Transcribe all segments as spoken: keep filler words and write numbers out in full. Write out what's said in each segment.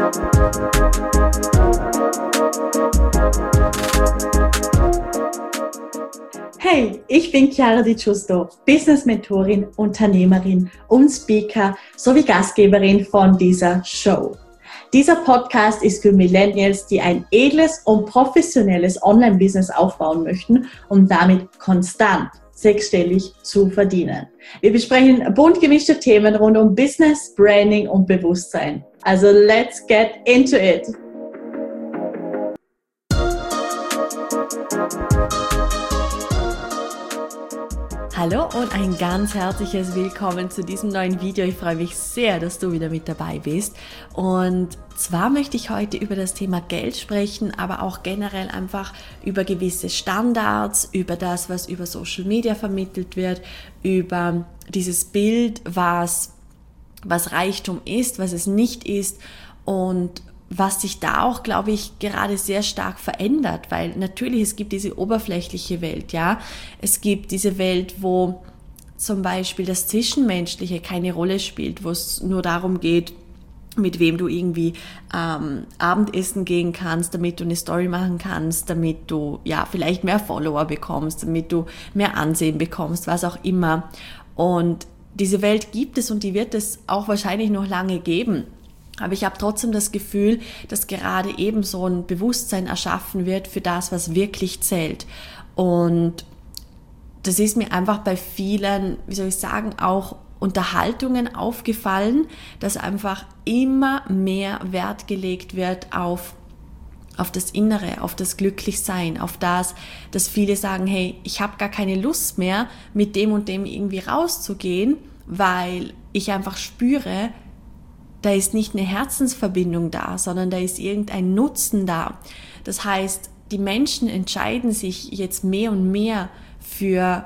Hey, ich bin Chiara Di Giusto, Business-Mentorin, Unternehmerin und Speaker sowie Gastgeberin von dieser Show. Dieser Podcast ist für Millennials, die ein edles und professionelles Online-Business aufbauen möchten, um damit konstant sechsstellig zu verdienen. Wir besprechen bunt gemischte Themen rund um Business, Branding und Bewusstsein. Also let's get into it! Hallo und ein ganz herzliches Willkommen zu diesem neuen Video. Ich freue mich sehr, dass du wieder mit dabei bist. Und zwar möchte ich heute über das Thema Geld sprechen, aber auch generell einfach über gewisse Standards, über das, was über Social Media vermittelt wird, über dieses Bild, was, was Reichtum ist, was es nicht ist und was sich da auch, glaube ich, gerade sehr stark verändert, weil natürlich, es gibt diese oberflächliche Welt, ja, es gibt diese Welt, wo zum Beispiel das Zwischenmenschliche keine Rolle spielt, wo es nur darum geht, mit wem du irgendwie ähm, Abendessen gehen kannst, damit du eine Story machen kannst, damit du ja vielleicht mehr Follower bekommst, damit du mehr Ansehen bekommst, was auch immer. Und diese Welt gibt es und die wird es auch wahrscheinlich noch lange geben. Aber ich habe trotzdem das Gefühl, dass gerade eben so ein Bewusstsein erschaffen wird für das, was wirklich zählt. Und das ist mir einfach bei vielen, wie soll ich sagen, auch Unterhaltungen aufgefallen, dass einfach immer mehr Wert gelegt wird auf, auf das Innere, auf das Glücklichsein, auf das, dass viele sagen, hey, ich habe gar keine Lust mehr, mit dem und dem irgendwie rauszugehen, weil ich einfach spüre, da ist nicht eine Herzensverbindung da, sondern da ist irgendein Nutzen da. Das heißt, die Menschen entscheiden sich jetzt mehr und mehr für,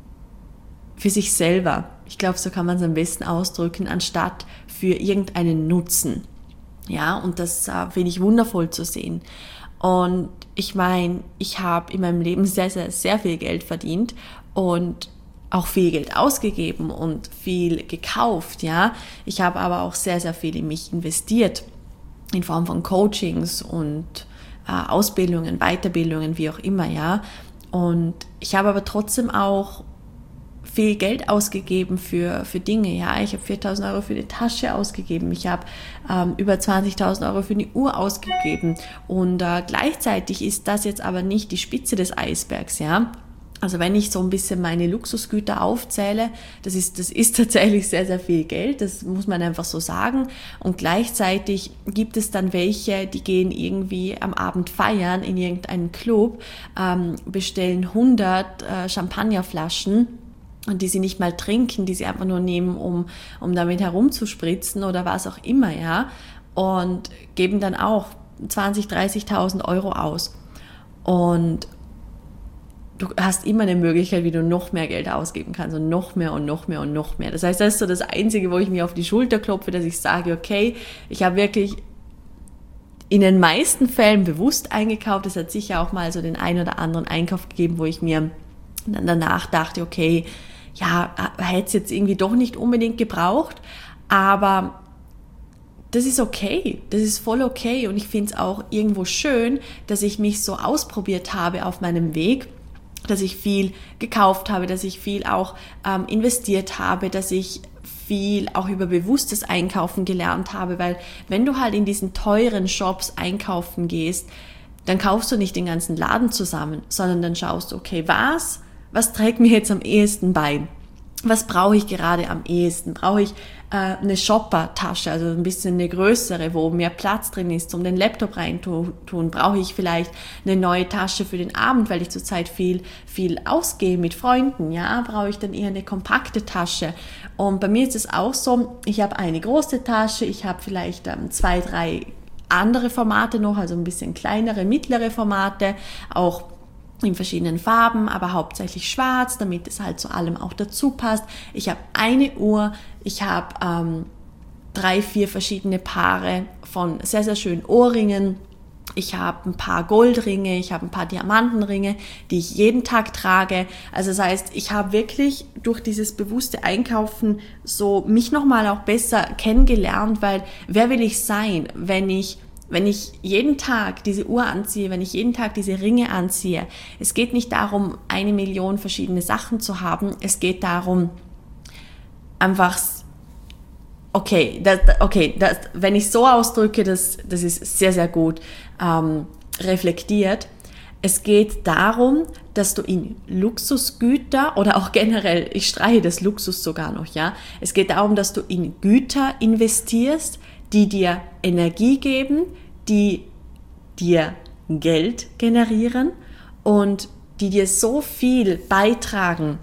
für sich selber. Ich glaube, so kann man es am besten ausdrücken, anstatt für irgendeinen Nutzen. Ja, und das äh, finde ich wundervoll zu sehen. Und ich meine, ich habe in meinem Leben sehr, sehr, sehr viel Geld verdient und auch viel Geld ausgegeben und viel gekauft, ja. Ich habe aber auch sehr, sehr viel in mich investiert, in Form von Coachings und äh, Ausbildungen, Weiterbildungen, wie auch immer, ja. Und ich habe aber trotzdem auch viel Geld ausgegeben für, für Dinge, ja. Ich habe viertausend Euro für eine Tasche ausgegeben, ich habe ähm, über zwanzigtausend Euro für eine Uhr ausgegeben und äh, gleichzeitig ist das jetzt aber nicht die Spitze des Eisbergs, ja. Also wenn ich so ein bisschen meine Luxusgüter aufzähle, das ist, das ist tatsächlich sehr, sehr viel Geld, das muss man einfach so sagen. Und gleichzeitig gibt es dann welche, die gehen irgendwie am Abend feiern in irgendeinen Club, ähm, bestellen hundert äh, Champagnerflaschen und die sie nicht mal trinken, die sie einfach nur nehmen, um, um damit herumzuspritzen oder was auch immer, ja. Und geben dann auch zwanzigtausend, dreißigtausend Euro aus. Und du hast immer eine Möglichkeit, wie du noch mehr Geld ausgeben kannst und noch mehr und noch mehr und noch mehr. Das heißt, das ist so das Einzige, wo ich mir auf die Schulter klopfe, dass ich sage, okay, ich habe wirklich in den meisten Fällen bewusst eingekauft. Es hat sicher auch mal so den einen oder anderen Einkauf gegeben, wo ich mir dann danach dachte, okay, ja, hätte es jetzt irgendwie doch nicht unbedingt gebraucht, aber das ist okay, das ist voll okay und ich finde es auch irgendwo schön, dass ich mich so ausprobiert habe auf meinem Weg, dass ich viel gekauft habe, dass ich viel auch ähm, investiert habe, dass ich viel auch über bewusstes Einkaufen gelernt habe, weil wenn du halt in diesen teuren Shops einkaufen gehst, dann kaufst du nicht den ganzen Laden zusammen, sondern dann schaust du, okay, was, was trägt mir jetzt am ehesten bei? Was brauche ich gerade am ehesten? Brauche ich äh, eine Shopper-Tasche, also ein bisschen eine größere, wo mehr Platz drin ist, um den Laptop reintun? Brauche ich vielleicht eine neue Tasche für den Abend, weil ich zurzeit viel, viel ausgehe mit Freunden? Ja, brauche ich dann eher eine kompakte Tasche? Und bei mir ist es auch so, ich habe eine große Tasche, ich habe vielleicht ähm, zwei, drei andere Formate noch, also ein bisschen kleinere, mittlere Formate, auch in verschiedenen Farben, aber hauptsächlich schwarz, damit es halt zu allem auch dazu passt. Ich habe eine Uhr, ich habe ähm, drei, vier verschiedene Paare von sehr, sehr schönen Ohrringen, ich habe ein paar Goldringe, ich habe ein paar Diamantenringe, die ich jeden Tag trage. Also das heißt, ich habe wirklich durch dieses bewusste Einkaufen so mich nochmal auch besser kennengelernt, weil wer will ich sein, wenn ich wenn ich jeden Tag diese Uhr anziehe, wenn ich jeden Tag diese Ringe anziehe. Es geht nicht darum, eine Million verschiedene Sachen zu haben. Es geht darum, einfach Okay, das, okay das, wenn ich so ausdrücke, das, das ist sehr, sehr gut ähm, reflektiert. Es geht darum, dass du in Luxusgüter oder auch generell, ich streiche das Luxus sogar noch, ja. Es geht darum, dass du in Güter investierst, die dir Energie geben, die dir Geld generieren und die dir so viel beitragen,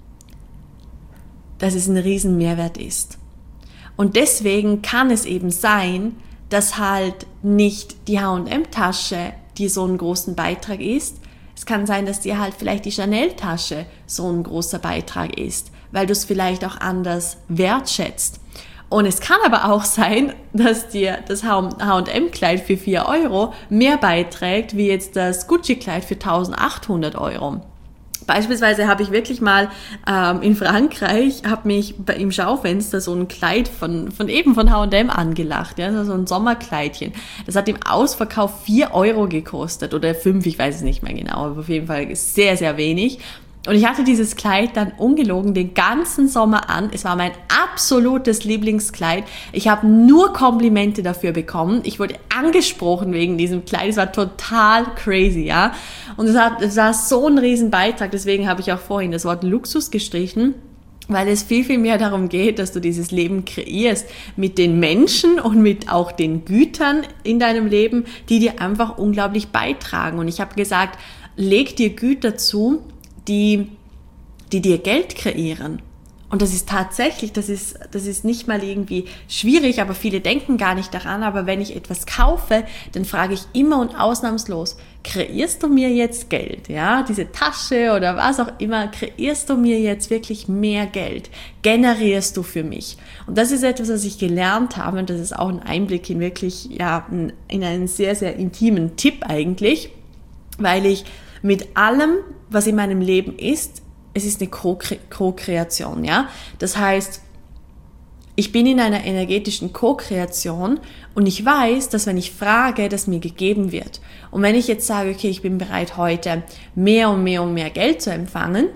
dass es ein riesen Mehrwert ist. Und deswegen kann es eben sein, dass halt nicht die H und M-Tasche dir so einen großen Beitrag ist. Es kann sein, dass dir halt vielleicht die Chanel-Tasche so ein großer Beitrag ist, weil du es vielleicht auch anders wertschätzt. Und es kann aber auch sein, dass dir das H und M-Kleid für vier Euro mehr beiträgt, wie jetzt das Gucci-Kleid für eintausendachthundert Euro. Beispielsweise habe ich wirklich mal ähm, in Frankreich, habe mich bei, im Schaufenster so ein Kleid von von eben von H und M angelacht, ja, so ein Sommerkleidchen. Das hat im Ausverkauf vier Euro gekostet oder fünf, ich weiß es nicht mehr genau, aber auf jeden Fall sehr, sehr wenig. Und ich hatte dieses Kleid dann ungelogen den ganzen Sommer an. Es war mein absolutes Lieblingskleid. Ich habe nur Komplimente dafür bekommen. Ich wurde angesprochen wegen diesem Kleid. Es war total crazy, ja. Und es, hat, es war so ein riesen Beitrag. Deswegen habe ich auch vorhin das Wort Luxus gestrichen, weil es viel, viel mehr darum geht, dass du dieses Leben kreierst mit den Menschen und mit auch den Gütern in deinem Leben, die dir einfach unglaublich beitragen. Und ich habe gesagt, leg dir Güter zu, die, die dir Geld kreieren. Und das ist tatsächlich, das ist, das ist nicht mal irgendwie schwierig, aber viele denken gar nicht daran. Aber wenn ich etwas kaufe, dann frage ich immer und ausnahmslos, kreierst du mir jetzt Geld? Ja, diese Tasche oder was auch immer, kreierst du mir jetzt wirklich mehr Geld? Generierst du für mich? Und das ist etwas, was ich gelernt habe. Und das ist auch ein Einblick in wirklich, ja, in einen sehr, sehr intimen Tipp eigentlich, weil ich mit allem, was in meinem Leben ist, es ist eine Co-Kreation, ja. Das heißt, ich bin in einer energetischen Co-Kreation und ich weiß, dass wenn ich frage, dass mir gegeben wird. Und wenn ich jetzt sage, okay, ich bin bereit, heute mehr und mehr und mehr Geld zu empfangen,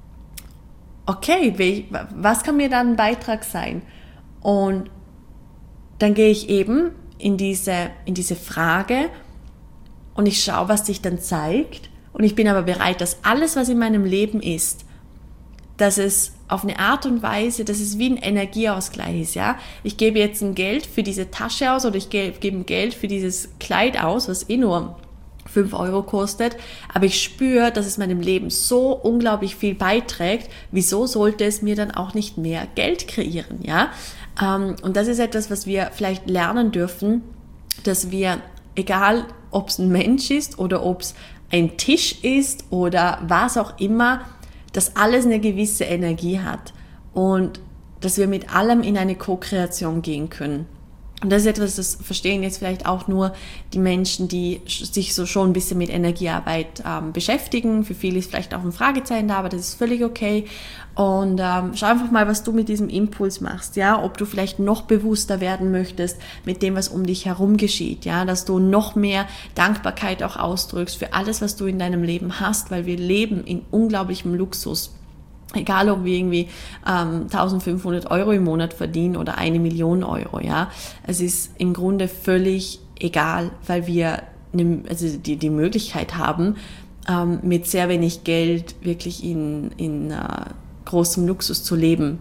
okay, was kann mir dann ein Beitrag sein? Und dann gehe ich eben in diese, in diese Frage und ich schaue, was sich dann zeigt. Und ich bin aber bereit, dass alles, was in meinem Leben ist, dass es auf eine Art und Weise, dass es wie ein Energieausgleich ist, ja. Ich gebe jetzt ein Geld für diese Tasche aus oder ich gebe, gebe ein Geld für dieses Kleid aus, was eh nur fünf Euro kostet, aber ich spüre, dass es meinem Leben so unglaublich viel beiträgt. Wieso sollte es mir dann auch nicht mehr Geld kreieren, ja? Und das ist etwas, was wir vielleicht lernen dürfen, dass wir, egal ob es ein Mensch ist oder ob es ein Tisch ist oder was auch immer, dass alles eine gewisse Energie hat und dass wir mit allem in eine Co-Kreation gehen können. Und das ist etwas, das verstehen jetzt vielleicht auch nur die Menschen, die sich so schon ein bisschen mit Energiearbeit ähm, beschäftigen. Für viele ist vielleicht auch ein Fragezeichen da, aber das ist völlig okay. Und ähm, schau einfach mal, was du mit diesem Impuls machst, ja, ob du vielleicht noch bewusster werden möchtest mit dem, was um dich herum geschieht, ja, dass du noch mehr Dankbarkeit auch ausdrückst für alles, was du in deinem Leben hast, weil wir leben in unglaublichem Luxus. Egal, ob wir irgendwie ähm, eintausendfünfhundert Euro im Monat verdienen oder eine Million Euro, ja. Es ist im Grunde völlig egal, weil wir ne, also die, die Möglichkeit haben, ähm, mit sehr wenig Geld wirklich in, in äh, großem Luxus zu leben.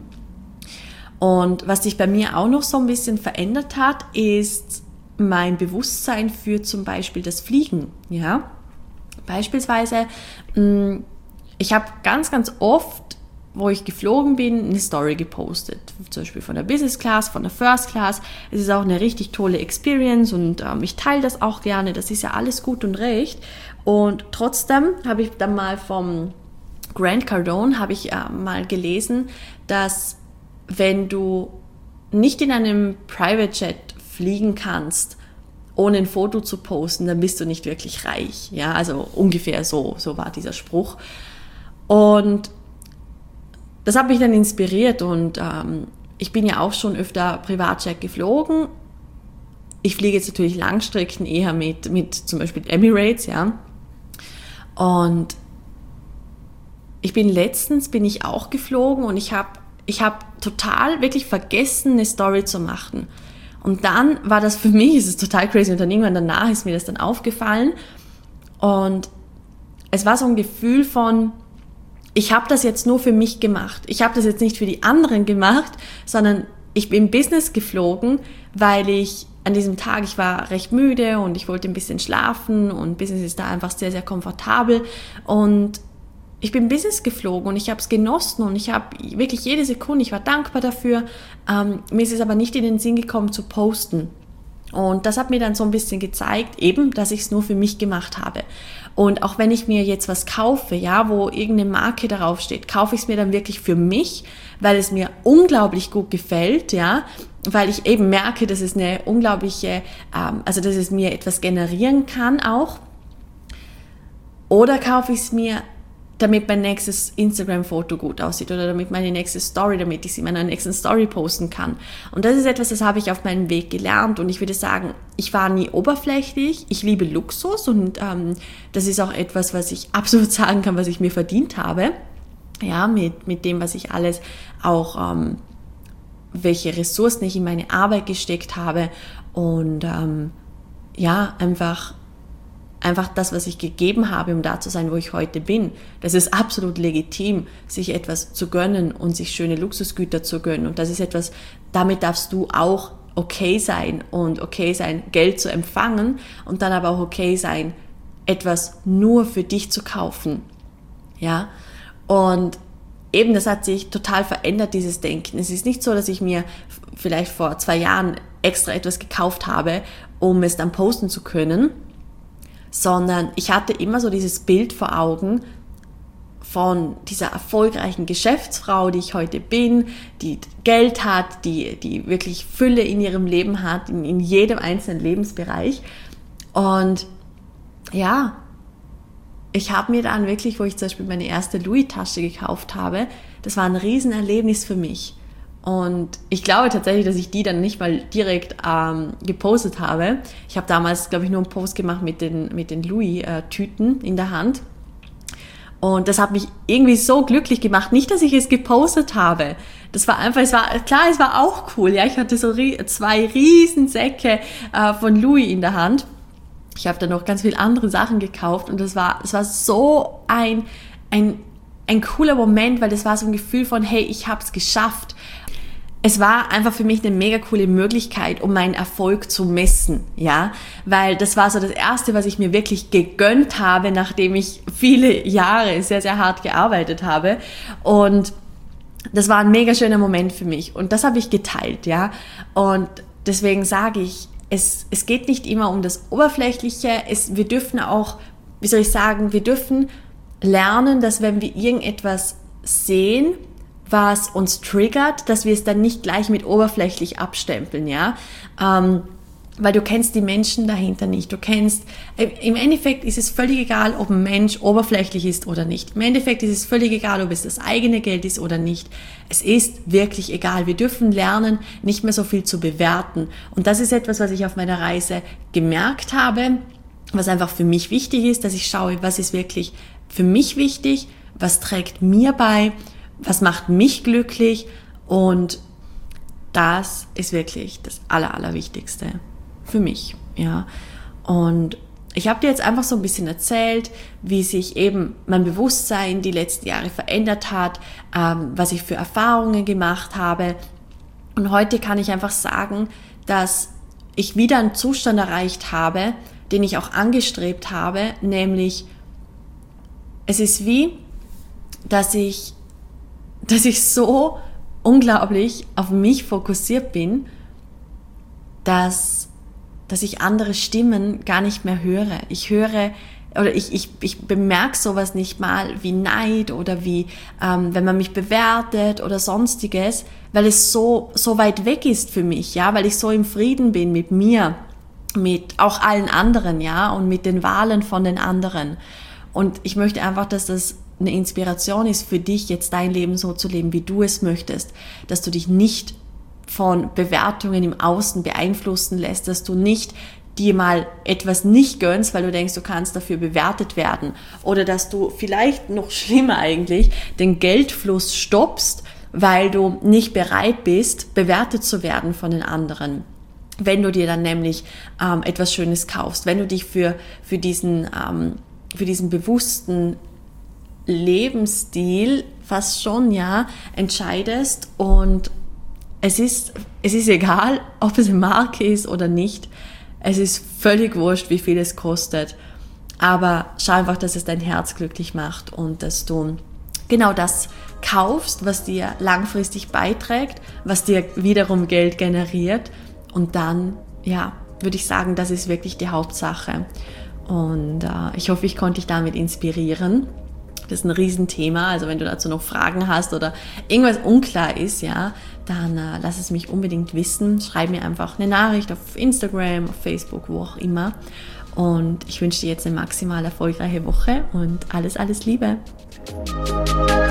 Und was sich bei mir auch noch so ein bisschen verändert hat, ist mein Bewusstsein für zum Beispiel das Fliegen, ja. Beispielsweise, mh, ich habe ganz, ganz oft, wo ich geflogen bin, eine Story gepostet. Zum Beispiel von der Business Class, von der First Class. Es ist auch eine richtig tolle Experience und ähm, ich teile das auch gerne. Das ist ja alles gut und recht. Und trotzdem habe ich dann mal vom Grant Cardone habe ich äh, mal gelesen, dass wenn du nicht in einem Private Jet fliegen kannst ohne ein Foto zu posten, dann bist du nicht wirklich reich. Ja, also ungefähr so, so war dieser Spruch. Und das hat mich dann inspiriert und ähm, ich bin ja auch schon öfter Privatjet geflogen. Ich fliege jetzt natürlich Langstrecken eher mit, mit zum Beispiel Emirates, ja. Und ich bin letztens, bin ich auch geflogen und ich habe ich hab total wirklich vergessen, eine Story zu machen. Und dann war das für mich, es ist total crazy, und dann irgendwann danach ist mir das dann aufgefallen. Und es war so ein Gefühl von, ich habe das jetzt nur für mich gemacht. Ich habe das jetzt nicht für die anderen gemacht, sondern ich bin Business geflogen, weil ich an diesem Tag, ich war recht müde und ich wollte ein bisschen schlafen und Business ist da einfach sehr, sehr komfortabel. Und ich bin Business geflogen und ich habe es genossen und ich habe wirklich jede Sekunde, ich war dankbar dafür. Ähm, mir ist es aber nicht in den Sinn gekommen zu posten. Und das hat mir dann so ein bisschen gezeigt, eben, dass ich es nur für mich gemacht habe. Und auch wenn ich mir jetzt was kaufe, ja, wo irgendeine Marke darauf steht, kaufe ich es mir dann wirklich für mich, weil es mir unglaublich gut gefällt, ja, weil ich eben merke, dass es eine unglaubliche, ähm, also dass es mir etwas generieren kann auch. Oder kaufe ich es mir, damit mein nächstes Instagram-Foto gut aussieht oder damit meine nächste Story, damit ich sie in meiner nächsten Story posten kann. Und das ist etwas, das habe ich auf meinem Weg gelernt und ich würde sagen, ich war nie oberflächlich, ich liebe Luxus und ähm, das ist auch etwas, was ich absolut sagen kann, was ich mir verdient habe, ja, mit, mit dem, was ich alles auch, ähm, welche Ressourcen ich in meine Arbeit gesteckt habe und ähm, ja, einfach Einfach das, was ich gegeben habe, um da zu sein, wo ich heute bin. Das ist absolut legitim, sich etwas zu gönnen und sich schöne Luxusgüter zu gönnen. Und das ist etwas, damit darfst du auch okay sein und okay sein, Geld zu empfangen und dann aber auch okay sein, etwas nur für dich zu kaufen. Ja? Und eben, das hat sich total verändert, dieses Denken. Es ist nicht so, dass ich mir vielleicht vor zwei Jahren extra etwas gekauft habe, um es dann posten zu können, sondern ich hatte immer so dieses Bild vor Augen von dieser erfolgreichen Geschäftsfrau, die ich heute bin, die Geld hat, die, die wirklich Fülle in ihrem Leben hat, in, in jedem einzelnen Lebensbereich. Und ja, ich habe mir dann wirklich, wo ich zum Beispiel meine erste Louis-Tasche gekauft habe, das war ein Riesenerlebnis für mich. Und ich glaube tatsächlich, dass ich die dann nicht mal direkt ähm, gepostet habe. Ich habe damals, glaube ich, nur einen Post gemacht mit den, mit den Louis-Tüten in der Hand. Und das hat mich irgendwie so glücklich gemacht. Nicht, dass ich es gepostet habe. Das war einfach, es war, klar, es war auch cool. Ja, ich hatte so rie- zwei riesen Säcke äh, von Louis in der Hand. Ich habe dann noch ganz viele andere Sachen gekauft und das war, es war so ein, ein, ein cooler Moment, weil das war so ein Gefühl von, hey, ich habe es geschafft. Es war einfach für mich eine mega coole Möglichkeit, um meinen Erfolg zu messen, ja, weil das war so das Erste, was ich mir wirklich gegönnt habe, nachdem ich viele Jahre sehr, sehr hart gearbeitet habe und das war ein mega schöner Moment für mich und das habe ich geteilt, ja, und deswegen sage ich, es, es geht nicht immer um das Oberflächliche, es, wir dürfen auch, wie soll ich sagen, wir dürfen lernen, dass wenn wir irgendetwas sehen, was uns triggert, dass wir es dann nicht gleich mit oberflächlich abstempeln, ja, ähm, weil du kennst die Menschen dahinter nicht, du kennst, im Endeffekt ist es völlig egal, ob ein Mensch oberflächlich ist oder nicht, im Endeffekt ist es völlig egal, ob es das eigene Geld ist oder nicht, es ist wirklich egal, wir dürfen lernen, nicht mehr so viel zu bewerten und das ist etwas, was ich auf meiner Reise gemerkt habe, was einfach für mich wichtig ist, dass ich schaue, was ist wirklich für mich wichtig, was trägt mir bei, was macht mich glücklich und das ist wirklich das Aller, Allerwichtigste für mich, ja. Und ich habe dir jetzt einfach so ein bisschen erzählt, wie sich eben mein Bewusstsein die letzten Jahre verändert hat, ähm, was ich für Erfahrungen gemacht habe und heute kann ich einfach sagen, dass ich wieder einen Zustand erreicht habe, den ich auch angestrebt habe, nämlich es ist wie, dass ich dass ich so unglaublich auf mich fokussiert bin, dass, dass ich andere Stimmen gar nicht mehr höre. Ich höre oder ich, ich, ich bemerke sowas nicht mal wie Neid oder wie, ähm, wenn man mich bewertet oder sonstiges, weil es so, so weit weg ist für mich, ja, weil ich so im Frieden bin mit mir. mit auch allen anderen, ja, und mit den Wahlen von den anderen. Und ich möchte einfach, dass das eine Inspiration ist für dich, jetzt dein Leben so zu leben, wie du es möchtest, dass du dich nicht von Bewertungen im Außen beeinflussen lässt, dass du nicht dir mal etwas nicht gönnst, weil du denkst, du kannst dafür bewertet werden, oder dass du vielleicht noch schlimmer eigentlich den Geldfluss stoppst, weil du nicht bereit bist, bewertet zu werden von den anderen. Wenn du dir dann nämlich ähm, etwas Schönes kaufst, wenn du dich für, für, diesen, ähm, für diesen bewussten Lebensstil fast schon, ja, entscheidest, und es ist, es ist egal, ob es eine Marke ist oder nicht. Es ist völlig wurscht, wie viel es kostet. Aber schau einfach, dass es dein Herz glücklich macht und dass du genau das kaufst, was dir langfristig beiträgt, was dir wiederum Geld generiert. Und dann, ja, würde ich sagen, das ist wirklich die Hauptsache. Und äh, ich hoffe, ich konnte dich damit inspirieren. Das ist ein Riesenthema, also wenn du dazu noch Fragen hast oder irgendwas unklar ist, ja, dann äh, lass es mich unbedingt wissen. Schreib mir einfach eine Nachricht auf Instagram, auf Facebook, wo auch immer. Und ich wünsche dir jetzt eine maximal erfolgreiche Woche und alles, alles Liebe.